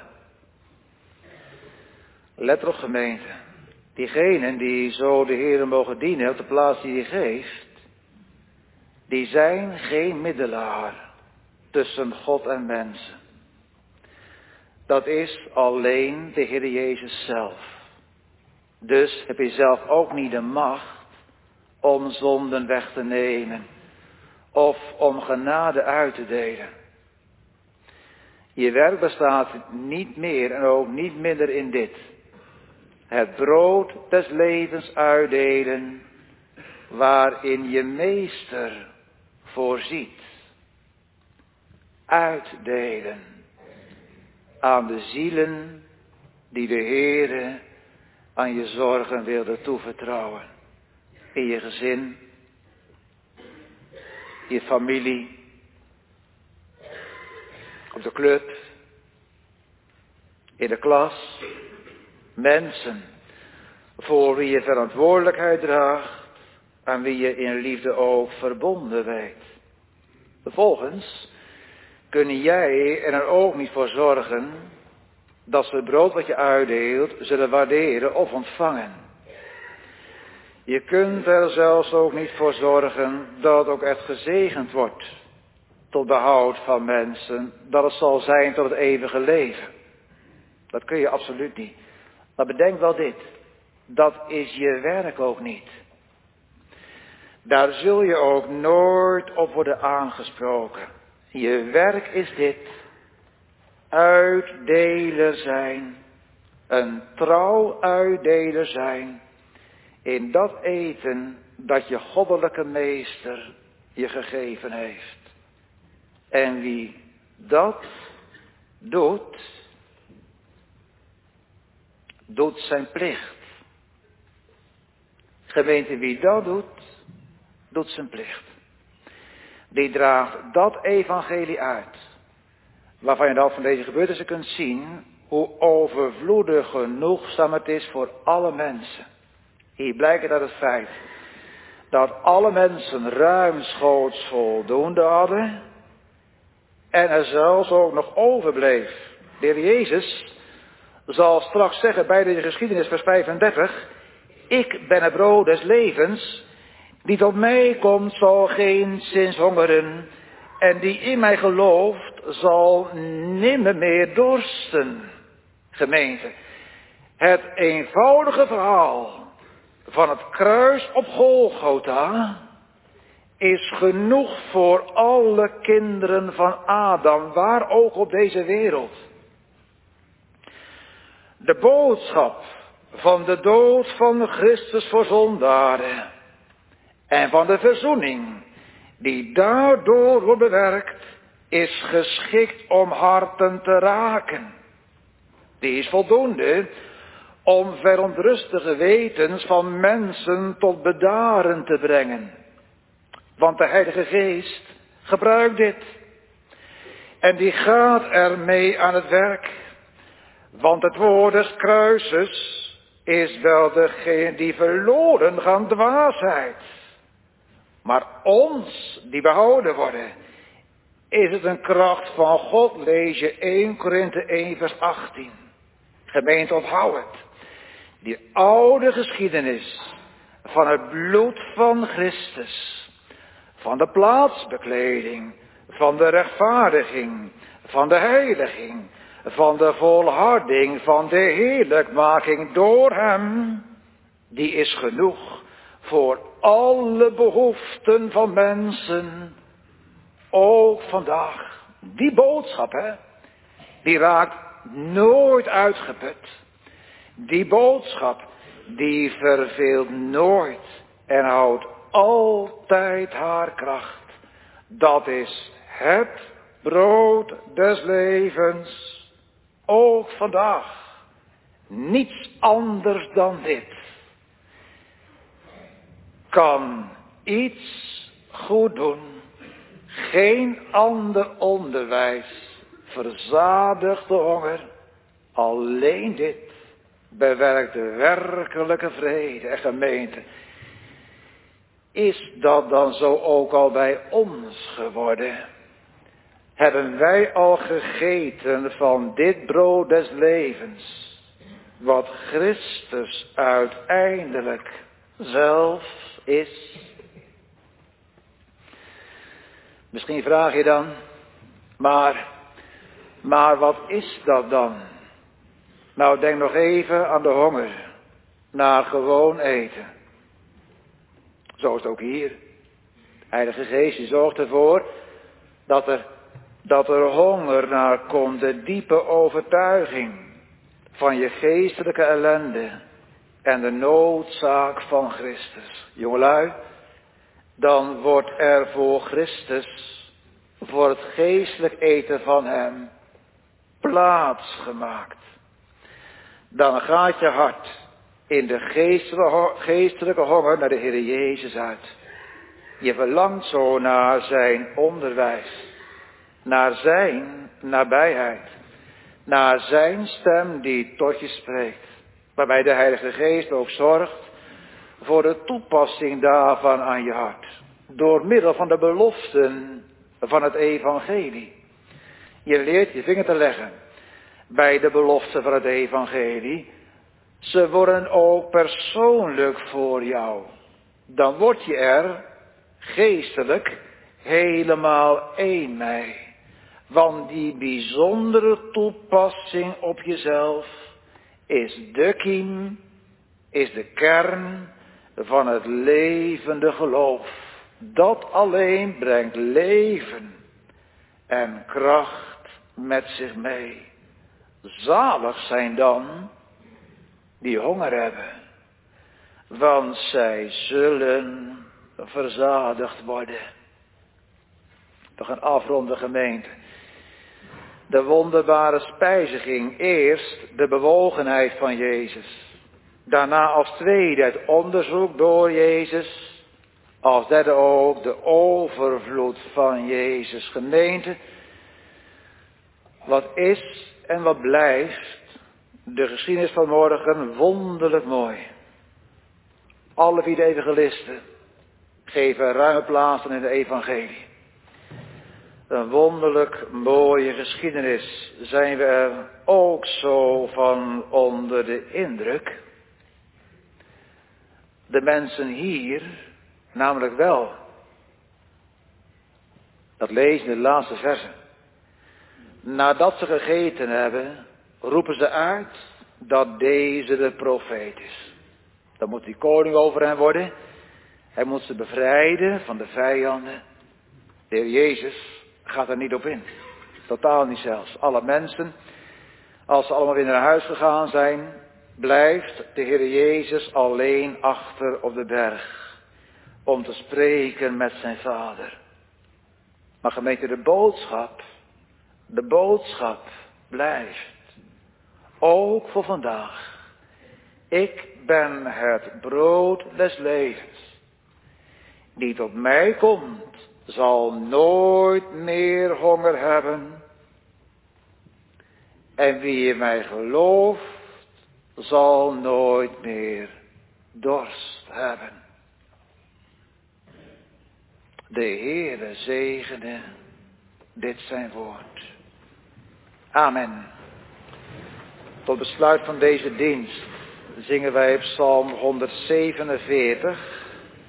Let erop, gemeente. Diegenen die zo de Heere mogen dienen op de plaats die hij geeft, die zijn geen middelaar tussen God en mensen. Dat is alleen de Heer Jezus zelf. Dus heb je zelf ook niet de macht om zonden weg te nemen of om genade uit te delen. Je werk bestaat niet meer en ook niet minder in dit. Het brood des levens uitdelen, waarin je meester voorziet. Uitdelen aan de zielen die de Heere aan je zorgen wilde toevertrouwen. In je gezin, in je familie, op de club, in de klas. Mensen voor wie je verantwoordelijkheid draagt, aan wie je in liefde ook verbonden weet. Vervolgens kun jij er ook niet voor zorgen dat ze het brood wat je uitdeelt zullen waarderen of ontvangen. Je kunt er zelfs ook niet voor zorgen dat het ook echt gezegend wordt tot behoud van mensen, dat het zal zijn tot het eeuwige leven. Dat kun je absoluut niet. Maar bedenk wel dit, dat is je werk ook niet. Daar zul je ook nooit op worden aangesproken. Je werk is dit, uitdeler zijn, een trouw uitdeler zijn, in dat eten dat je goddelijke meester je gegeven heeft. En wie dat doet, doet zijn plicht. Gemeente, wie dat doet, doet zijn plicht. Die draagt dat evangelie uit, waarvan je dan van deze gebeurtenissen kunt zien hoe overvloedig genoegzaam het is voor alle mensen. Hier blijkt uit het feit dat alle mensen ruimschoots voldoende hadden en er zelfs ook nog overbleef. De Heer Jezus zal straks zeggen bij deze geschiedenis, vers vijfendertig, ik ben het brood des levens, die tot mij komt zal geen zins hongeren, en die in mij gelooft zal nimmer meer dorsten. Gemeente, het eenvoudige verhaal van het kruis op Golgotha is genoeg voor alle kinderen van Adam, waar ook op deze wereld. De boodschap van de dood van Christus voor zondaren en van de verzoening die daardoor wordt bewerkt, is geschikt om harten te raken. Die is voldoende om verontrustige wetens van mensen tot bedaren te brengen. Want de Heilige Geest gebruikt dit. En die gaat ermee aan het werk. Want het woord des kruises is wel degene die verloren gaan dwaasheid. Maar ons die behouden worden, is het een kracht van God, lees je Eerste Korinthe één vers achttien. Gemeente, onthoud het. Die oude geschiedenis van het bloed van Christus, van de plaatsbekleding, van de rechtvaardiging, van de heiliging, van de volharding, van de heerlijkmaking door hem, die is genoeg voor alle behoeften van mensen, ook vandaag. Die boodschap, hè, die raakt nooit uitgeput. Die boodschap, die verveelt nooit en houdt altijd haar kracht. Dat is het brood des levens, ook vandaag. Niets anders dan dit. Kan iets goed doen. Geen ander onderwijs verzadigt de honger Alleen dit bewerkt de werkelijke vrede en gemeente. Is dat dan zo ook al bij ons geworden? Hebben wij al gegeten van dit brood des levens, wat Christus uiteindelijk zelf is? Misschien vraag je dan, maar, maar wat is dat dan? Nou, denk nog even aan de honger naar gewoon eten. Zo is het ook hier. De Heilige Geest die zorgt ervoor dat er, dat er honger naar komt, de diepe overtuiging van je geestelijke ellende en de noodzaak van Christus. Jongelui, dan wordt er voor Christus, voor het geestelijk eten van hem, plaats gemaakt. Dan gaat je hart in de geestelijke honger naar de Heer Jezus uit. Je verlangt zo naar zijn onderwijs, naar zijn nabijheid, naar zijn stem die tot je spreekt. Waarbij de Heilige Geest ook zorgt voor de toepassing daarvan aan je hart. Door middel van de beloften van het evangelie. Je leert je vinger te leggen bij de beloften van het evangelie. Ze worden ook persoonlijk voor jou. Dan word je er geestelijk helemaal één mee. Want die bijzondere toepassing op jezelf is de kiem, is de kern van het levende geloof. Dat alleen brengt leven en kracht met zich mee. Zalig zijn dan die honger hebben, want zij zullen verzadigd worden. We gaan afronden, gemeente. De wonderbare spijziging, eerst de bewogenheid van Jezus. Daarna als tweede het onderzoek door Jezus. Als derde ook de overvloed van Jezus. Gemeente, wat is en wat blijft de geschiedenis van morgen wonderlijk mooi. Alle vier de evangelisten geven ruime plaatsen in de evangelie. Een wonderlijk mooie geschiedenis. Zijn we er ook zo van onder de indruk? De mensen hier namelijk wel. Dat lezen in de laatste versen. Nadat ze gegeten hebben, roepen ze uit dat deze de profeet is. Dan moet die koning over hen worden. Hij moet ze bevrijden van de vijanden. De Heer Jezus gaat er niet op in. Totaal niet zelfs. Alle mensen, als ze allemaal weer naar huis gegaan zijn, blijft de Heer Jezus alleen achter op de berg. Om te spreken met zijn Vader. Maar gemeente, de boodschap, de boodschap blijft. Ook voor vandaag. Ik ben het brood des levens. Die tot mij komt, zal nooit meer honger hebben. En wie in mij gelooft, zal nooit meer dorst hebben. De Heere zegene dit zijn woord. Amen. Tot besluit van deze dienst zingen wij Psalm honderdzevenenveertig.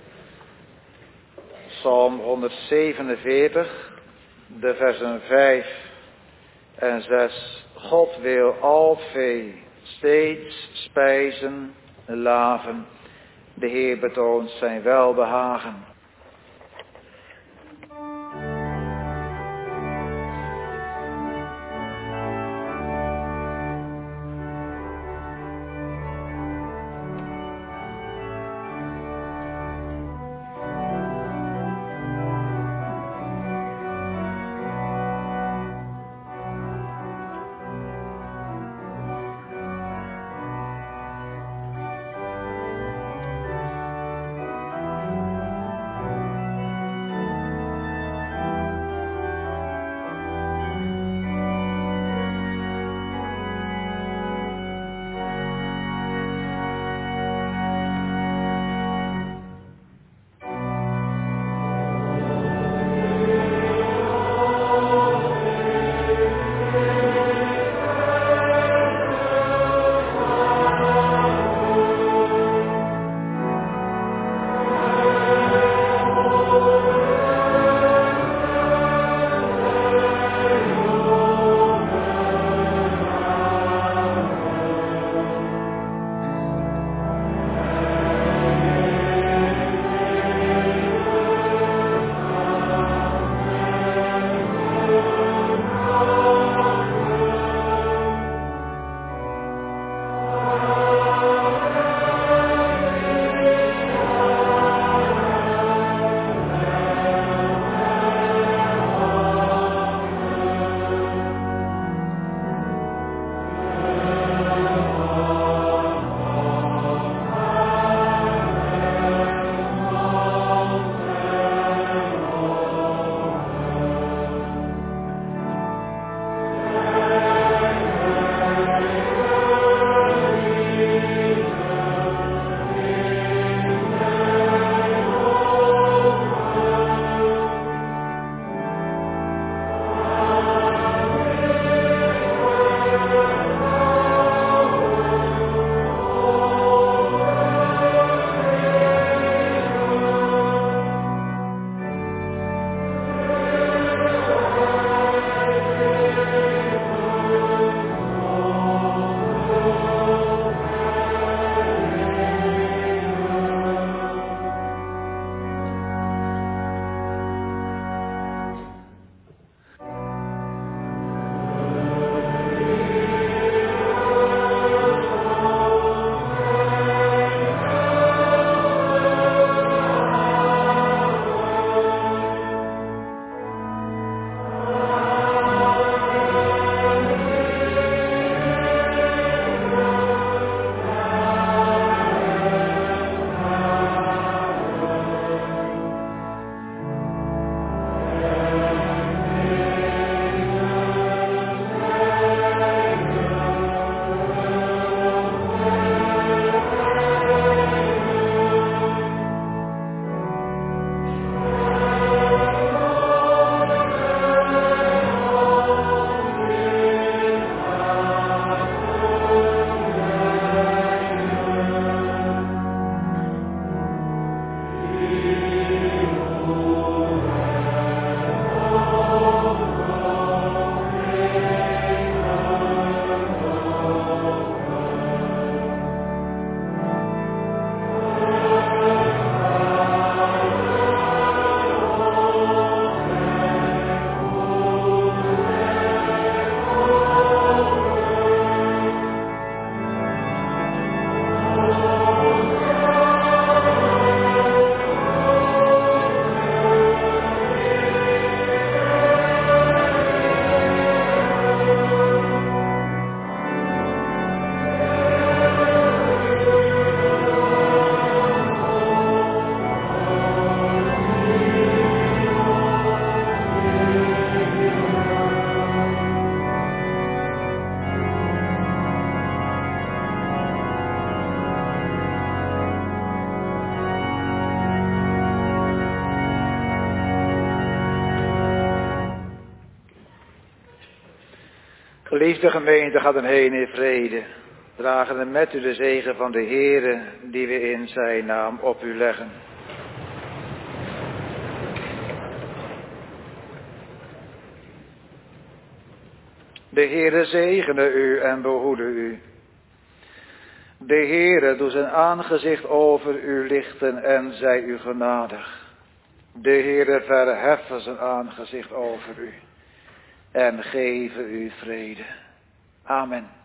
Psalm honderdzevenenveertig, de versen vijf en zes. God wil al het vee steeds spijzen en laven. De Heer betoont zijn welbehagen. Geliefde gemeente, gaat een heen in vrede. Dragen met u de zegen van de Heere, die we in zijn naam op u leggen. De Heere zegene u en behoede u. De Heere doet zijn aangezicht over u lichten en zij u genadig. De Heere verheffen zijn aangezicht over u en geven u vrede. Amen.